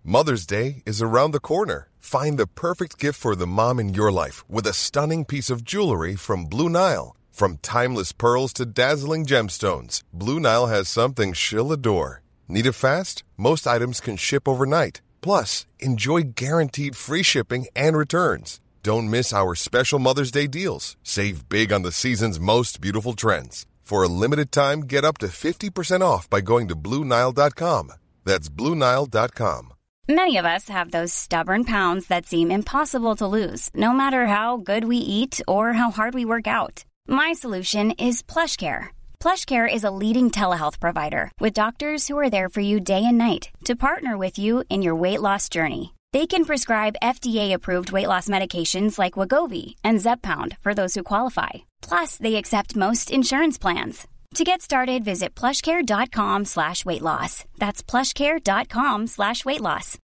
Mother's Day is around the corner. Find the perfect gift for the mom in your life with a stunning piece of jewelry from Blue Nile. From timeless pearls to dazzling gemstones, Blue Nile has something she'll adore. Need it fast? Most items can ship overnight. Plus, enjoy guaranteed free shipping and returns. Don't miss our special Mother's Day deals. Save big on the season's most beautiful trends. For a limited time, get up to 50% off by going to BlueNile.com. That's BlueNile.com. Many of us have those stubborn pounds that seem impossible to lose, no matter how good we eat or how hard we work out. My solution is PlushCare. PlushCare is a leading telehealth provider with doctors who are there for you day and night to partner with you in your weight loss journey. They can prescribe FDA-approved weight loss medications like Wegovy and Zepbound for those who qualify. Plus, they accept most insurance plans. To get started, visit plushcare.com/weightloss. That's plushcare.com/weightloss.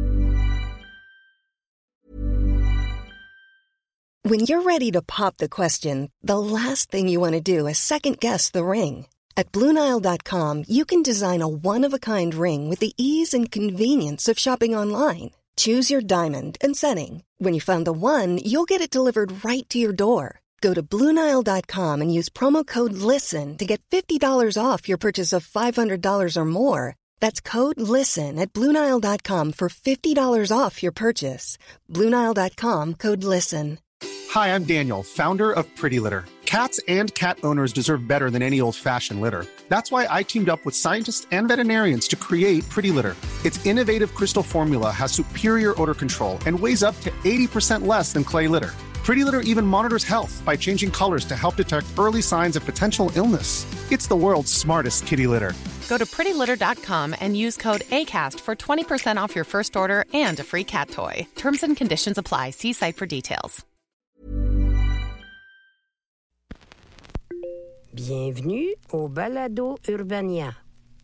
When you're ready to pop the question, the last thing you want to do is second-guess the ring. At BlueNile.com, you can design a one-of-a-kind ring with the ease and convenience of shopping online. Choose your diamond and setting. When you find the one, you'll get it delivered right to your door. Go to BlueNile.com and use promo code LISTEN to get $50 off your purchase of $500 or more. That's code LISTEN at BlueNile.com for $50 off your purchase. BlueNile.com, code LISTEN. Hi, I'm Daniel, founder of Pretty Litter. Cats and cat owners deserve better than any old-fashioned litter. That's why I teamed up with scientists and veterinarians to create Pretty Litter. Its innovative crystal formula has superior odor control and weighs up to 80% less than clay litter. Pretty Litter even monitors health by changing colors to help detect early signs of potential illness. It's the world's smartest kitty litter. Go to prettylitter.com and use code ACAST for 20% off your first order and a free cat toy. Terms and conditions apply. See site for details. Bienvenue au Balado Urbania.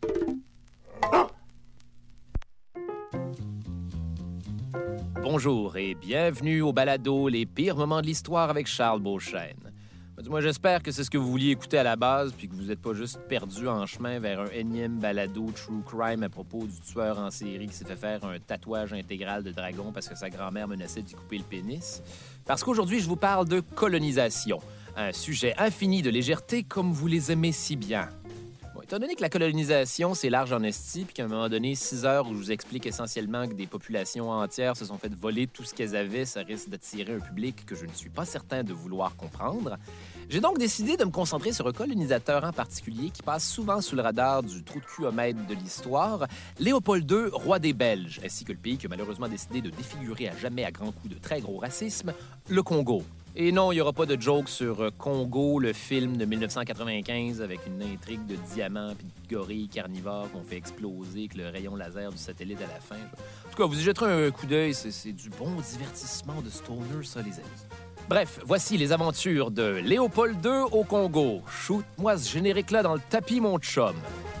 Bonjour et bienvenue au balado Les pires moments de l'histoire avec Charles Beauchesne. Moi, j'espère que c'est ce que vous vouliez écouter à la base puis que vous n'êtes pas juste perdu en chemin vers un énième balado true crime à propos du tueur en série qui s'est fait faire un tatouage intégral de dragon parce que sa grand-mère menaçait de lui couper le pénis. Parce qu'aujourd'hui, je vous parle de colonisation, un sujet infini de légèreté comme vous les aimez si bien. Bon, étant donné que la colonisation, c'est large en esti, puis qu'à un moment donné, 6 heures où je vous explique essentiellement que des populations entières se sont fait voler tout ce qu'elles avaient, ça risque d'attirer un public que je ne suis pas certain de vouloir comprendre. J'ai donc décidé de me concentrer sur un colonisateur en particulier qui passe souvent sous le radar du trou de cul-o-mètre de l'histoire, Léopold II, roi des Belges, ainsi que le pays qui a malheureusement décidé de défigurer à jamais à grands coups de très gros racisme, le Congo. Et non, il n'y aura pas de joke sur Congo, le film de 1995 avec une intrigue de diamants puis de gorilles carnivores qu'on fait exploser avec le rayon laser du satellite à la fin. En tout cas, vous y jetterez un coup d'œil, c'est du bon divertissement de stoner, ça, les amis. Bref, voici les aventures de Léopold II au Congo. Shoot-moi ce générique-là dans le tapis, mon chum.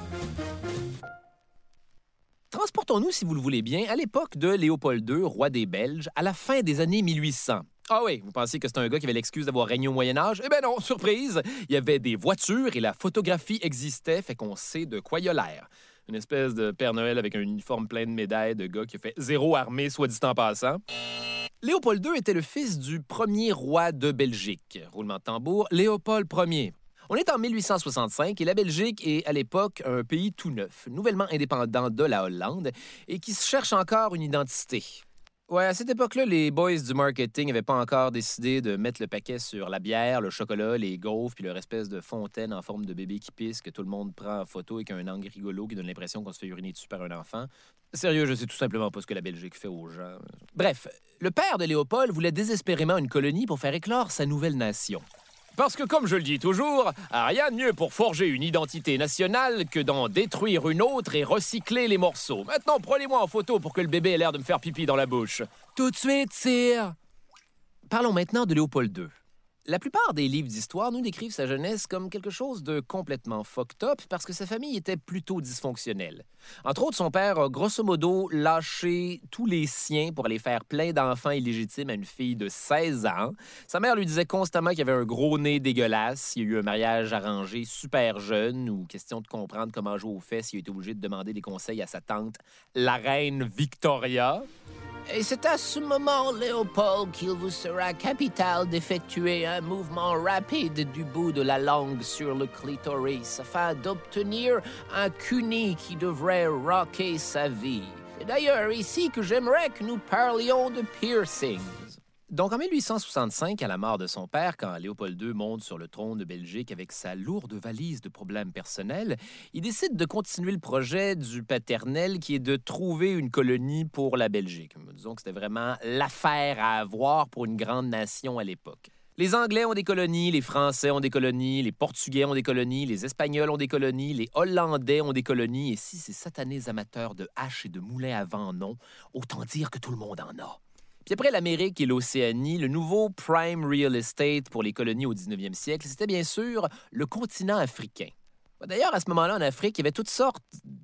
Transportons-nous, si vous le voulez bien, à l'époque de Léopold II, roi des Belges, à la fin des années 1800. Ah oui, vous pensez que c'était un gars qui avait l'excuse d'avoir régné au Moyen-Âge? Eh bien non, surprise! Il y avait des voitures et la photographie existait, fait qu'on sait de quoi il a l'air. Une espèce de Père Noël avec un uniforme plein de médailles de gars qui a fait zéro armée, soit dit en passant. Léopold II était le fils du premier roi de Belgique. Roulement de tambour, Léopold Ier. On est en 1865 et la Belgique est à l'époque un pays tout neuf, nouvellement indépendant de la Hollande et qui se cherche encore une identité. Ouais, à cette époque-là, les boys du marketing n'avaient pas encore décidé de mettre le paquet sur la bière, le chocolat, les gaufres, puis leur espèce de fontaine en forme de bébé qui pisse que tout le monde prend en photo avec un angle rigolo qui donne l'impression qu'on se fait uriner dessus par un enfant. Sérieux, je sais tout simplement pas ce que la Belgique fait aux gens. Bref, le père de Léopold voulait désespérément une colonie pour faire éclore sa nouvelle nation. Parce que, comme je le dis toujours, rien de mieux pour forger une identité nationale que d'en détruire une autre et recycler les morceaux. Maintenant, prenez-moi en photo pour que le bébé ait l'air de me faire pipi dans la bouche. Tout de suite, sire! Parlons maintenant de Léopold II. La plupart des livres d'histoire nous décrivent sa jeunesse comme quelque chose de complètement fucked up parce que sa famille était plutôt dysfonctionnelle. Entre autres, son père a grosso modo lâché tous les siens pour aller faire plein d'enfants illégitimes à une fille de 16 ans. Sa mère lui disait constamment qu'il avait un gros nez dégueulasse, il y a eu un mariage arrangé super jeune ou question de comprendre comment jouer aux fesses, il a été obligé de demander des conseils à sa tante, la reine Victoria. Et c'est à ce moment, Léopold, qu'il vous sera capital d'effectuer un mouvement rapide du bout de la langue sur le clitoris afin d'obtenir un cuni qui devrait rocker sa vie. C'est d'ailleurs ici que j'aimerais que nous parlions de piercings. Donc, en 1865, à la mort de son père, quand Léopold II monte sur le trône de Belgique avec sa lourde valise de problèmes personnels, il décide de continuer le projet du paternel qui est de trouver une colonie pour la Belgique. Disons que c'était vraiment l'affaire à avoir pour une grande nation à l'époque. Les Anglais ont des colonies, les Français ont des colonies, les Portugais ont des colonies, les Espagnols ont des colonies, les Hollandais ont des colonies, et si ces satanés amateurs de haches et de moulins à vent en ont, autant dire que tout le monde en a. Puis après l'Amérique et l'Océanie, le nouveau prime real estate pour les colonies au 19e siècle, c'était bien sûr le continent africain. D'ailleurs, à ce moment-là, en Afrique, il y avait toutes sortes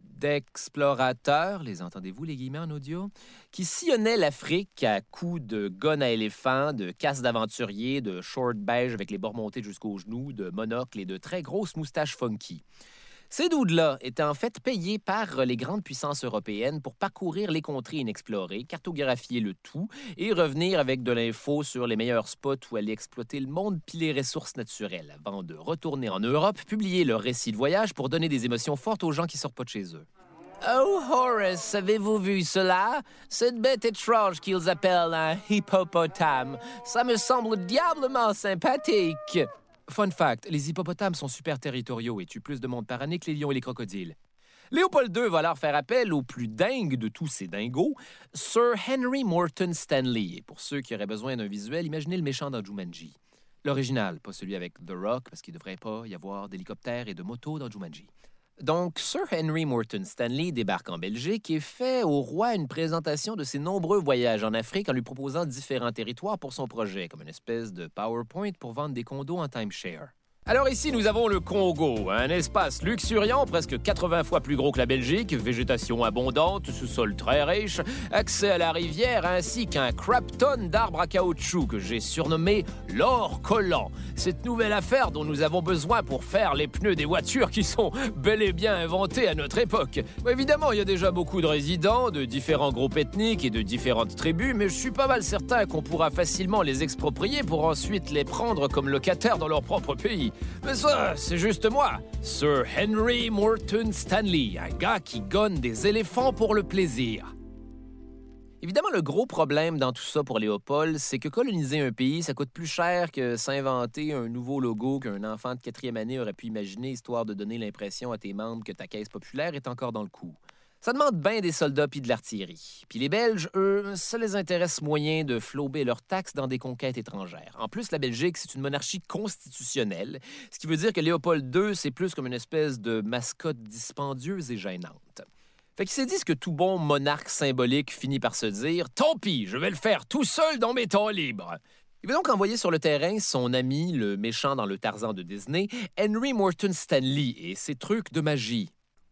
d'explorateurs, les entendez-vous, les guillemets en audio, qui sillonnaient l'Afrique à coups de guns à éléphants, de casques d'aventuriers, de shorts beige avec les bords montés jusqu'aux genoux, de monocles et de très grosses moustaches funky. Ces dudes-là étaient en fait payés par les grandes puissances européennes pour parcourir les contrées inexplorées, cartographier le tout et revenir avec de l'info sur les meilleurs spots où aller exploiter le monde puis les ressources naturelles, avant de retourner en Europe, publier leur récit de voyage pour donner des émotions fortes aux gens qui sortent pas de chez eux. Oh, Horace, avez-vous vu cela? Cette bête étrange qu'ils appellent un hippopotame. Ça me semble diablement sympathique. Fun fact, les hippopotames sont super territoriaux et tuent plus de monde par année que les lions et les crocodiles. Léopold II va alors faire appel au plus dingue de tous ces dingos, Sir Henry Morton Stanley. Et pour ceux qui auraient besoin d'un visuel, imaginez le méchant dans Jumanji. L'original, pas celui avec The Rock, parce qu'il ne devrait pas y avoir d'hélicoptères et de motos dans Jumanji. Donc, Sir Henry Morton Stanley débarque en Belgique et fait au roi une présentation de ses nombreux voyages en Afrique en lui proposant différents territoires pour son projet, comme une espèce de PowerPoint pour vendre des condos en timeshare. Alors ici, nous avons le Congo, un espace luxuriant, presque 80 fois plus gros que la Belgique, végétation abondante, sous-sol très riche, accès à la rivière ainsi qu'un crap-ton d'arbres à caoutchouc que j'ai surnommé l'or collant. Cette nouvelle affaire dont nous avons besoin pour faire les pneus des voitures qui sont bel et bien inventés à notre époque. Évidemment, il y a déjà beaucoup de résidents, de différents groupes ethniques et de différentes tribus, mais je suis pas mal certain qu'on pourra facilement les exproprier pour ensuite les prendre comme locataires dans leur propre pays. Mais ça, c'est juste moi, Sir Henry Morton Stanley, un gars qui gonne des éléphants pour le plaisir. Évidemment, le gros problème dans tout ça pour Léopold, c'est que coloniser un pays, ça coûte plus cher que s'inventer un nouveau logo qu'un enfant de 4e année aurait pu imaginer, histoire de donner l'impression à tes membres que ta caisse populaire est encore dans le coup. Ça demande bien des soldats puis de l'artillerie. Puis les Belges, eux, ça les intéresse moyen de flouber leurs taxes dans des conquêtes étrangères. En plus, la Belgique, c'est une monarchie constitutionnelle, ce qui veut dire que Léopold II, c'est plus comme une espèce de mascotte dispendieuse et gênante. Fait qu'il s'est dit ce que tout bon monarque symbolique finit par se dire « Tant pis, je vais le faire tout seul dans mes temps libres ». Il va donc envoyer sur le terrain son ami, le méchant dans le Tarzan de Disney, Henry Morton Stanley et ses trucs de magie.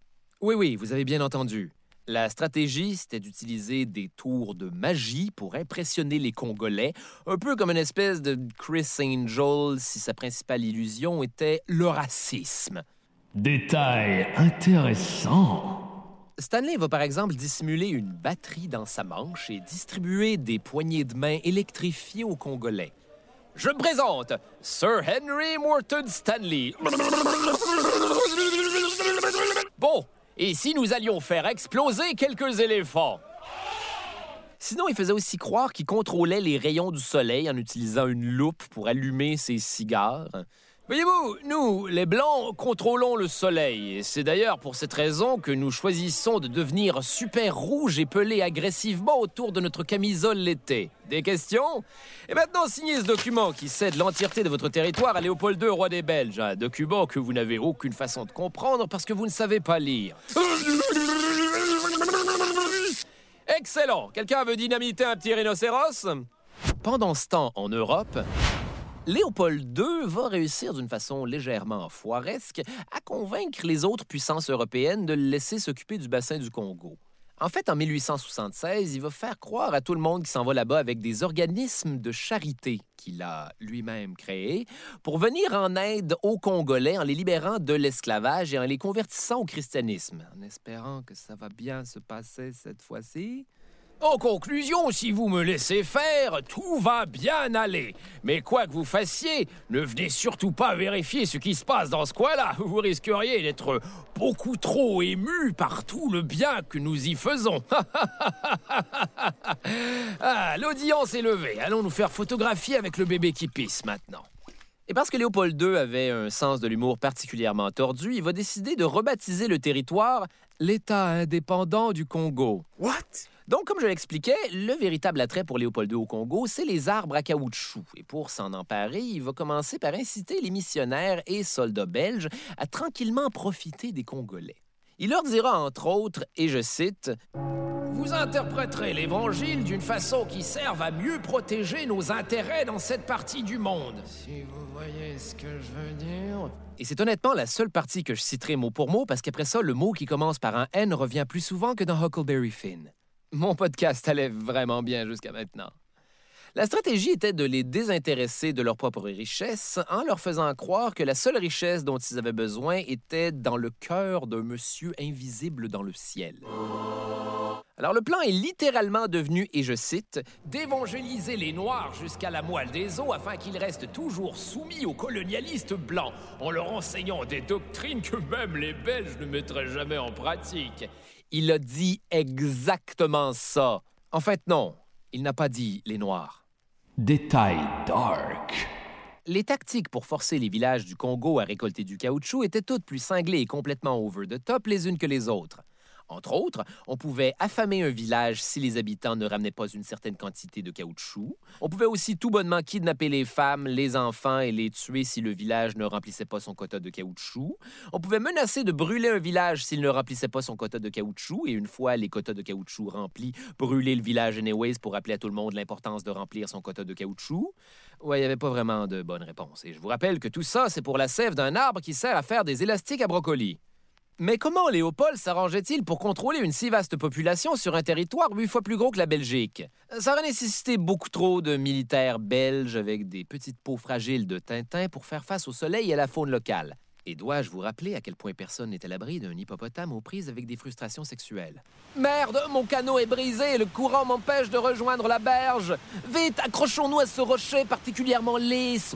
Oui, vous avez bien entendu. La stratégie, c'était d'utiliser des tours de magie pour impressionner les Congolais, un peu comme une espèce de Chris Angel si sa principale illusion était le racisme. Détail intéressant. Stanley va par exemple dissimuler une batterie dans sa manche et distribuer des poignées de main électrifiées aux Congolais. Je me présente, Sir Henry Morton Stanley. Bon, et si nous allions faire exploser quelques éléphants? Sinon, il faisait aussi croire qu'il contrôlait les rayons du soleil en utilisant une loupe pour allumer ses cigares. Voyez-vous, nous, les Blancs, contrôlons le soleil. Et c'est d'ailleurs pour cette raison que nous choisissons de devenir super rouges et peler agressivement autour de notre camisole l'été. Des questions? Et maintenant, signez ce document qui cède l'entièreté de votre territoire à Léopold II, roi des Belges. Un document que vous n'avez aucune façon de comprendre parce que vous ne savez pas lire. Excellent! Quelqu'un veut dynamiter un petit rhinocéros? Pendant ce temps, en Europe... Léopold II va réussir d'une façon légèrement foiresque à convaincre les autres puissances européennes de le laisser s'occuper du bassin du Congo. En fait, en 1876, il va faire croire à tout le monde qui s'en va là-bas avec des organismes de charité qu'il a lui-même créés pour venir en aide aux Congolais en les libérant de l'esclavage et en les convertissant au christianisme, en espérant que ça va bien se passer cette fois-ci. En conclusion, si vous me laissez faire, tout va bien aller. Mais quoi que vous fassiez, ne venez surtout pas vérifier ce qui se passe dans ce coin-là. Vous risqueriez d'être beaucoup trop ému par tout le bien que nous y faisons. Ah, l'audience est levée. Allons nous faire photographier avec le bébé qui pisse maintenant. Et parce que Léopold II avait un sens de l'humour particulièrement tordu, il va décider de rebaptiser le territoire l'État indépendant du Congo. What? Donc, comme je l'expliquais, le véritable attrait pour Léopold II au Congo, c'est les arbres à caoutchouc. Et pour s'en emparer, il va commencer par inciter les missionnaires et soldats belges à tranquillement profiter des Congolais. Il leur dira, entre autres, et je cite, « Vous interpréterez l'Évangile d'une façon qui serve à mieux protéger nos intérêts dans cette partie du monde. » Si vous voyez ce que je veux dire... Et c'est honnêtement la seule partie que je citerai mot pour mot, parce qu'après ça, le mot qui commence par un N revient plus souvent que dans Huckleberry Finn. Mon podcast allait vraiment bien jusqu'à maintenant. La stratégie était de les désintéresser de leur propre richesse en leur faisant croire que la seule richesse dont ils avaient besoin était dans le cœur d'un monsieur invisible dans le ciel. Alors le plan est littéralement devenu, et je cite, « d'évangéliser les Noirs jusqu'à la moelle des os afin qu'ils restent toujours soumis aux colonialistes blancs, en leur enseignant des doctrines que même les Belges ne mettraient jamais en pratique. » Il a dit exactement ça. En fait, non, il n'a pas dit les Noirs. Détail dark. Les tactiques pour forcer les villages du Congo à récolter du caoutchouc étaient toutes plus cinglées et complètement over the top les unes que les autres. Entre autres, on pouvait affamer un village si les habitants ne ramenaient pas une certaine quantité de caoutchouc. On pouvait aussi tout bonnement kidnapper les femmes, les enfants et les tuer si le village ne remplissait pas son quota de caoutchouc. On pouvait menacer de brûler un village s'il ne remplissait pas son quota de caoutchouc. Et une fois les quotas de caoutchouc remplis, brûler le village anyways pour rappeler à tout le monde l'importance de remplir son quota de caoutchouc. Ouais, il n'y avait pas vraiment de bonne réponse. Et je vous rappelle que tout ça, c'est pour la sève d'un arbre qui sert à faire des élastiques à brocoli. Mais comment Léopold s'arrangeait-il pour contrôler une si vaste population sur un territoire 8 fois plus gros que la Belgique? Ça aurait nécessité beaucoup trop de militaires belges avec des petites peaux fragiles de Tintin pour faire face au soleil et à la faune locale. Et dois-je vous rappeler à quel point personne n'est à l'abri d'un hippopotame aux prises avec des frustrations sexuelles? Merde, mon canot est brisé et le courant m'empêche de rejoindre la berge. Vite, accrochons-nous à ce rocher particulièrement lisse.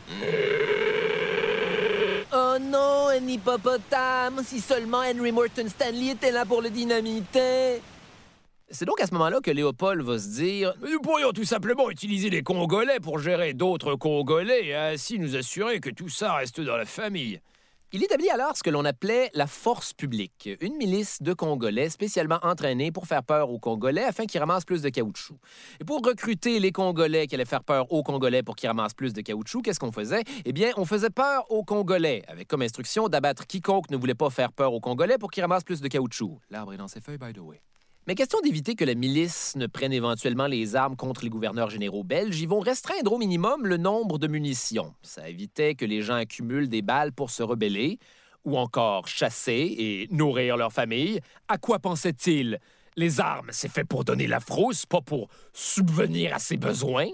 Oh non, un hippopotame! Si seulement Henry Morton Stanley était là pour le dynamiter! C'est donc à ce moment-là que Léopold va se dire « Nous pourrions tout simplement utiliser les Congolais pour gérer d'autres Congolais et ainsi nous assurer que tout ça reste dans la famille. » Il établit alors ce que l'on appelait la force publique, une milice de Congolais spécialement entraînée pour faire peur aux Congolais afin qu'ils ramassent plus de caoutchouc. Et pour recruter les Congolais qui allaient faire peur aux Congolais pour qu'ils ramassent plus de caoutchouc, qu'est-ce qu'on faisait? Eh bien, on faisait peur aux Congolais, avec comme instruction d'abattre quiconque ne voulait pas faire peur aux Congolais pour qu'ils ramassent plus de caoutchouc. L'arbre est dans ses feuilles, by the way. Mais question d'éviter que la milice ne prenne éventuellement les armes contre les gouverneurs généraux belges, ils vont restreindre au minimum le nombre de munitions. Ça évitait que les gens accumulent des balles pour se rebeller, ou encore chasser et nourrir leur famille. À quoi pensait-il? Les armes, c'est fait pour donner la frousse, pas pour subvenir à ses besoins.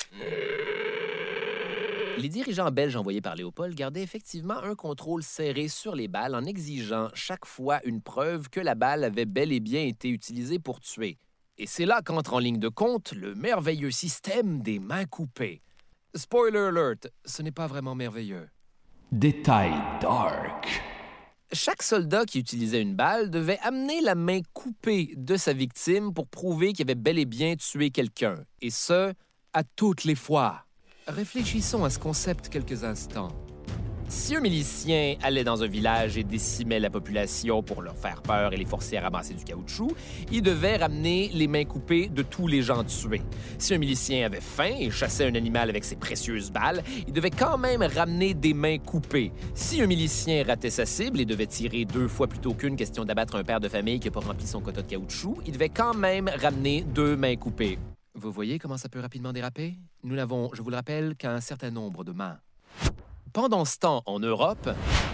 Les dirigeants belges envoyés par Léopold gardaient effectivement un contrôle serré sur les balles en exigeant chaque fois une preuve que la balle avait bel et bien été utilisée pour tuer. Et c'est là qu'entre en ligne de compte le merveilleux système des mains coupées. Spoiler alert, ce n'est pas vraiment merveilleux. Détail dark. Chaque soldat qui utilisait une balle devait amener la main coupée de sa victime pour prouver qu'il avait bel et bien tué quelqu'un. Et ce, à toutes les fois. Réfléchissons à ce concept quelques instants. Si un milicien allait dans un village et décimait la population pour leur faire peur et les forcer à ramasser du caoutchouc, il devait ramener les mains coupées de tous les gens tués. Si un milicien avait faim et chassait un animal avec ses précieuses balles, il devait quand même ramener des mains coupées. Si un milicien ratait sa cible et devait tirer 2 fois plutôt qu'une question d'abattre un père de famille qui n'a pas rempli son quota de caoutchouc, il devait quand même ramener 2 mains coupées. Vous voyez comment ça peut rapidement déraper? Nous n'avons, je vous le rappelle, qu'un certain nombre de mains. Pendant ce temps, en Europe,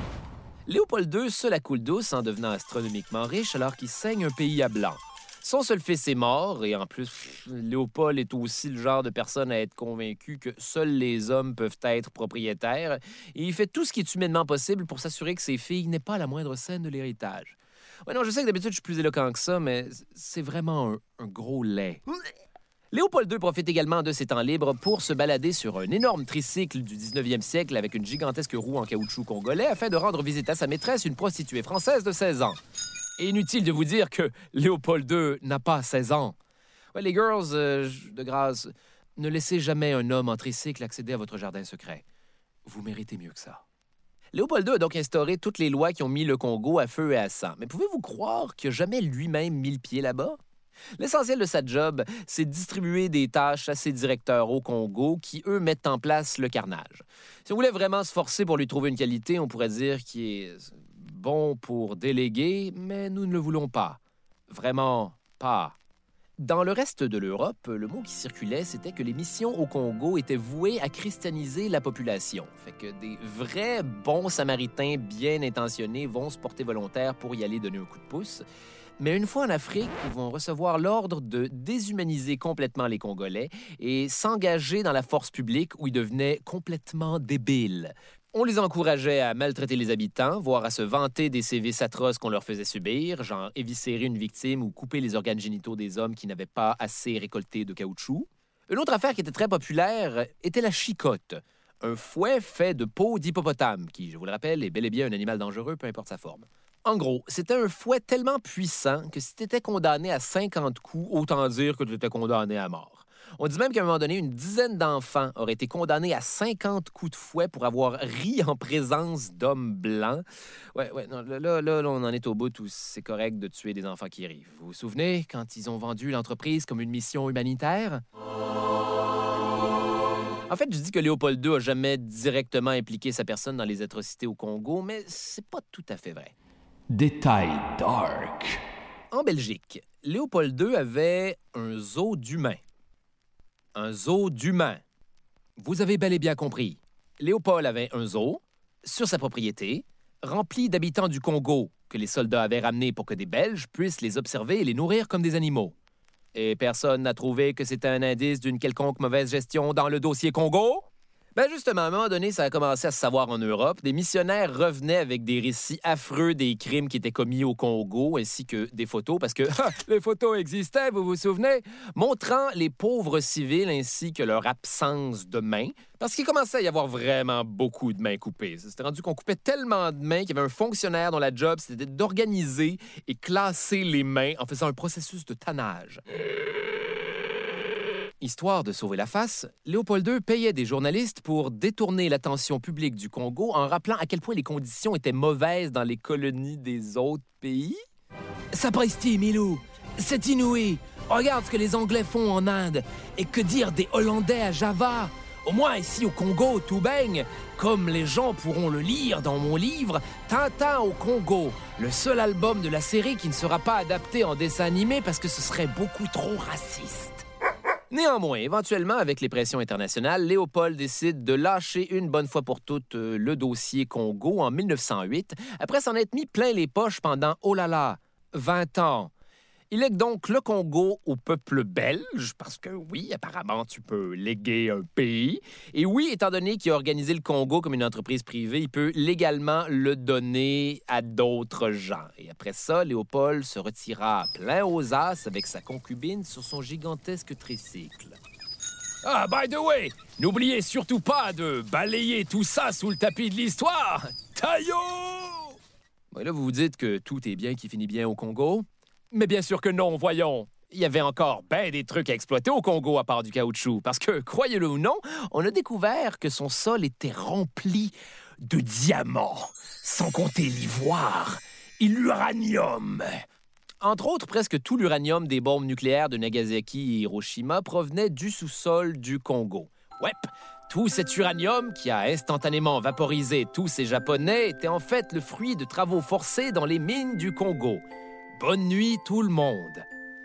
Léopold II se la coule douce en devenant astronomiquement riche alors qu'il saigne un pays à blanc. Son seul fils est mort, et en plus, Léopold est aussi le genre de personne à être convaincu que seuls les hommes peuvent être propriétaires, et il fait tout ce qui est humainement possible pour s'assurer que ses filles n'aient pas la moindre scène de l'héritage. Ouais, non, je sais que d'habitude, je suis plus éloquent que ça, mais c'est vraiment un gros lait. Léopold II profite également de ses temps libres pour se balader sur un énorme tricycle du 19e siècle avec une gigantesque roue en caoutchouc congolais afin de rendre visite à sa maîtresse, une prostituée française de 16 ans. Et inutile de vous dire que Léopold II n'a pas 16 ans. Ouais, les girls, de grâce, ne laissez jamais un homme en tricycle accéder à votre jardin secret. Vous méritez mieux que ça. Léopold II a donc instauré toutes les lois qui ont mis le Congo à feu et à sang. Mais pouvez-vous croire qu'il n'a jamais lui-même mis le pied là-bas? L'essentiel de sa job, c'est de distribuer des tâches à ses directeurs au Congo qui, eux, mettent en place le carnage. Si on voulait vraiment se forcer pour lui trouver une qualité, on pourrait dire qu'il est bon pour déléguer, mais nous ne le voulons pas. Vraiment pas. Dans le reste de l'Europe, le mot qui circulait, c'était que les missions au Congo étaient vouées à christianiser la population. Fait que des vrais bons samaritains bien intentionnés vont se porter volontaires pour y aller donner un coup de pouce. Mais une fois en Afrique, ils vont recevoir l'ordre de déshumaniser complètement les Congolais et s'engager dans la force publique où ils devenaient complètement débiles. On les encourageait à maltraiter les habitants, voire à se vanter des sévices atroces qu'on leur faisait subir, genre éviscérer une victime ou couper les organes génitaux des hommes qui n'avaient pas assez récolté de caoutchouc. Une autre affaire qui était très populaire était la chicotte, un fouet fait de peau d'hippopotame, qui, je vous le rappelle, est bel et bien un animal dangereux, peu importe sa forme. En gros, c'était un fouet tellement puissant que si tu étais condamné à 50 coups, autant dire que tu étais condamné à mort. On dit même qu'à un moment donné, une dizaine d'enfants auraient été condamnés à 50 coups de fouet pour avoir ri en présence d'hommes blancs. Ouais, non, là, on en est au bout où c'est correct de tuer des enfants qui rient. Vous vous souvenez quand ils ont vendu l'entreprise comme une mission humanitaire? En fait, je dis que Léopold II n'a jamais directement impliqué sa personne dans les atrocités au Congo, mais c'est pas tout à fait vrai. Détail dark. En Belgique, Léopold II avait un zoo d'humains. Un zoo d'humains. Vous avez bel et bien compris. Léopold avait un zoo sur sa propriété, rempli d'habitants du Congo que les soldats avaient ramenés pour que des Belges puissent les observer et les nourrir comme des animaux. Et personne n'a trouvé que c'était un indice d'une quelconque mauvaise gestion dans le dossier Congo? Ben justement, à un moment donné, ça a commencé à se savoir en Europe. Des missionnaires revenaient avec des récits affreux des crimes qui étaient commis au Congo, ainsi que des photos, parce que les photos existaient, vous vous souvenez, montrant les pauvres civils ainsi que leur absence de mains, parce qu'il commençait à y avoir vraiment beaucoup de mains coupées. C'était rendu qu'on coupait tellement de mains qu'il y avait un fonctionnaire dont la job, c'était d'organiser et classer les mains en faisant un processus de tannage. Histoire de sauver la face, Léopold II payait des journalistes pour détourner l'attention publique du Congo en rappelant à quel point les conditions étaient mauvaises dans les colonies des autres pays. Sapristi, Milou! C'est inouï! Regarde ce que les Anglais font en Inde! Et que dire des Hollandais à Java? Au moins ici au Congo, tout baigne! Comme les gens pourront le lire dans mon livre, Tintin au Congo, le seul album de la série qui ne sera pas adapté en dessin animé parce que ce serait beaucoup trop raciste. Néanmoins, éventuellement, avec les pressions internationales, Léopold décide de lâcher une bonne fois pour toutes le dossier Congo en 1908, après s'en être mis plein les poches pendant, 20 ans. Il lègue donc le Congo au peuple belge, parce que oui, apparemment, tu peux léguer un pays. Et oui, étant donné qu'il a organisé le Congo comme une entreprise privée, il peut légalement le donner à d'autres gens. Et après ça, Léopold se retira plein aux as avec sa concubine sur son gigantesque tricycle. Ah, by the way, n'oubliez surtout pas de balayer tout ça sous le tapis de l'histoire. Taillot! Bon, là, vous vous dites que tout est bien qui finit bien au Congo? Mais bien sûr que non, voyons. Il y avait encore ben des trucs à exploiter au Congo à part du caoutchouc. Parce que, croyez-le ou non, on a découvert que son sol était rempli de diamants, sans compter l'ivoire et l'uranium. Entre autres, presque tout l'uranium des bombes nucléaires de Nagasaki et Hiroshima provenait du sous-sol du Congo. Ouais, tout cet uranium qui a instantanément vaporisé tous ces Japonais était en fait le fruit de travaux forcés dans les mines du Congo. Bonne nuit tout le monde.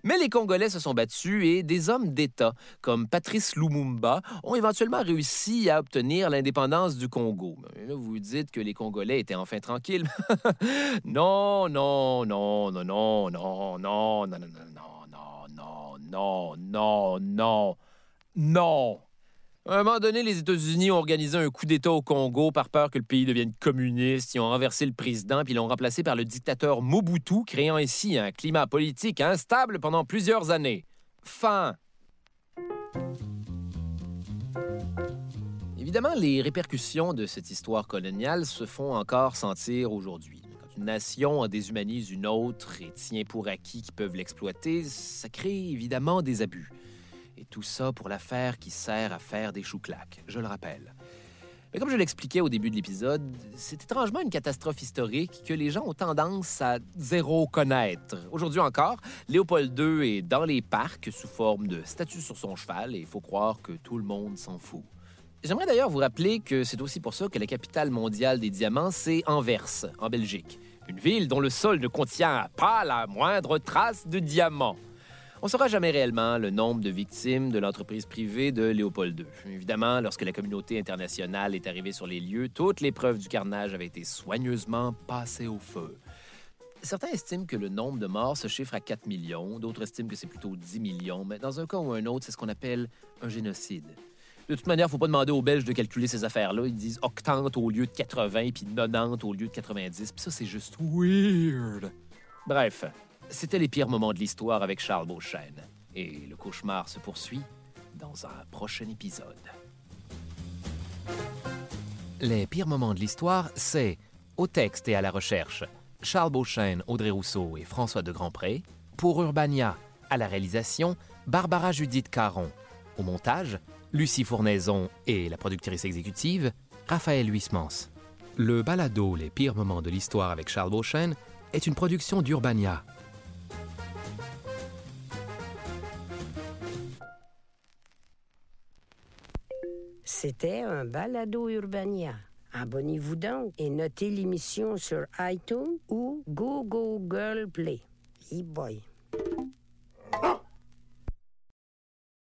Mais les Congolais se sont battus et des hommes d'État, comme Patrice Lumumba, ont éventuellement réussi à obtenir l'indépendance du Congo. Et là, vous vous dites que les Congolais étaient enfin tranquilles. Non, non, non, non, non, non, non, non, non, non, non, non, non, non, non. À un moment donné, les États-Unis ont organisé un coup d'État au Congo par peur que le pays devienne communiste. Ils ont renversé le président puis l'ont remplacé par le dictateur Mobutu, créant ainsi un climat politique instable pendant plusieurs années. Fin. Évidemment, les répercussions de cette histoire coloniale se font encore sentir aujourd'hui. Quand une nation en déshumanise une autre et tient pour acquis qu'ils peuvent l'exploiter, ça crée évidemment des abus. Et tout ça pour l'affaire qui sert à faire des chouclaques, je le rappelle. Mais comme je l'expliquais au début de l'épisode, c'est étrangement une catastrophe historique que les gens ont tendance à zéro connaître. Aujourd'hui encore, Léopold II est dans les parcs sous forme de statue sur son cheval et il faut croire que tout le monde s'en fout. J'aimerais d'ailleurs vous rappeler que c'est aussi pour ça que la capitale mondiale des diamants, c'est Anvers, en Belgique. Une ville dont le sol ne contient pas la moindre trace de diamant. On ne saura jamais réellement le nombre de victimes de l'entreprise privée de Léopold II. Évidemment, lorsque la communauté internationale est arrivée sur les lieux, toutes les preuves du carnage avaient été soigneusement passées au feu. Certains estiment que le nombre de morts se chiffre à 4 millions, d'autres estiment que c'est plutôt 10 millions, mais dans un cas ou un autre, c'est ce qu'on appelle un génocide. De toute manière, il ne faut pas demander aux Belges de calculer ces affaires-là. Ils disent 80 au lieu de 80, puis 90 au lieu de 90, puis ça, c'est juste weird. Bref. C'était les pires moments de l'histoire avec Charles Beauchesne. Et le cauchemar se poursuit dans un prochain épisode. Les pires moments de l'histoire, c'est au texte et à la recherche Charles Beauchesne, Audrey Rousseau et François de Grandpré. Pour Urbania, à la réalisation, Barbara Judith Caron. Au montage, Lucie Fournaison et la productrice exécutive, Raphaël Huysmans. Le balado Les pires moments de l'histoire avec Charles Beauchesne est une production d'Urbania. C'était un balado Urbania. Abonnez-vous donc et notez l'émission sur iTunes ou Google Play. Hey boy!